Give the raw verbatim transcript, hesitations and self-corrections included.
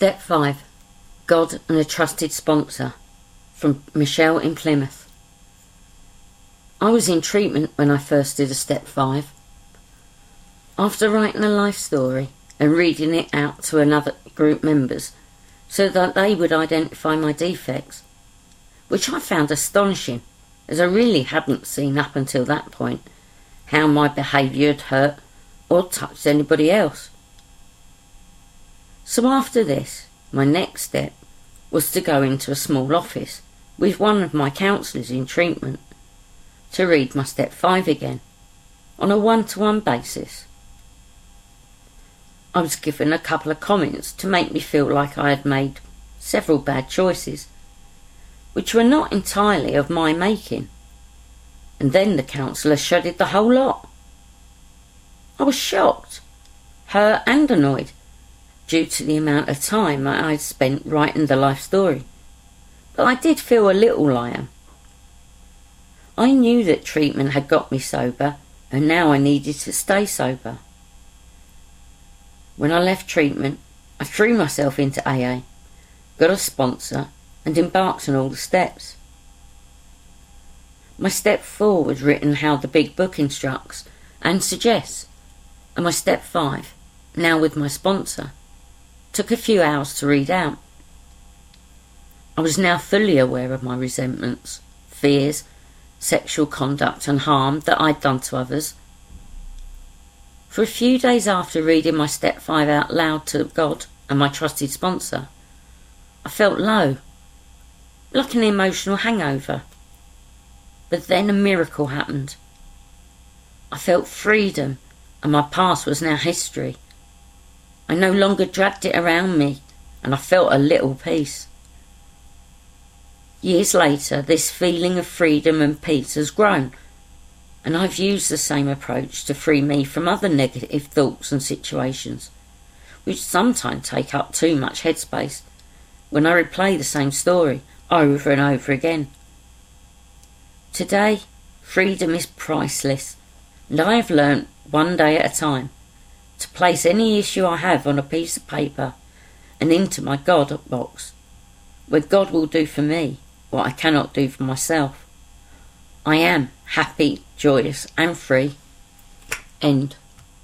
Step five. God and a Trusted Sponsor, from Michelle in Plymouth. I was in treatment when I first did a Step five. After writing a life story and reading it out to another group members so that they would identify my defects, which I found astonishing, as I really hadn't seen up until that point how my behaviour had hurt or touched anybody else. So after this, my next step was to go into a small office with one of my counsellors in treatment to read my Step five again, on a one-to-one basis. I was given a couple of comments to make me feel like I had made several bad choices, which were not entirely of my making, and then the counsellor shredded the whole lot. I was shocked, hurt and annoyed, due to the amount of time I had spent writing the life story, but I did feel a little lion. I knew that treatment had got me sober, and now I needed to stay sober. When I left treatment, I threw myself into A A, got a sponsor, and embarked on all the steps. My Step four was written how the big book instructs and suggests, and my Step five, now with my sponsor, took a few hours to read out. I was now fully aware of my resentments, fears, sexual conduct and harm that I'd done to others. For a few days after reading my Step five out loud to God and my trusted sponsor, I felt low, like an emotional hangover. But then a miracle happened. I felt freedom, and my past was now history. I no longer dragged it around me, and I felt a little peace. Years later, this feeling of freedom and peace has grown, and I've used the same approach to free me from other negative thoughts and situations, which sometimes take up too much headspace when I replay the same story over and over again. Today, freedom is priceless, and I have learnt, one day at a time, to place any issue I have on a piece of paper and into my God box, where God will do for me what I cannot do for myself. I am happy, joyous and free. End.